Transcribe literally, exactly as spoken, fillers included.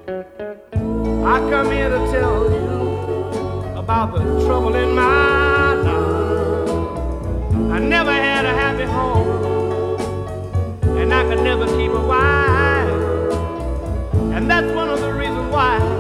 I come here to tell you about the trouble in my life. I never had a happy home, and I could never keep a wife, and that's one of the reasons why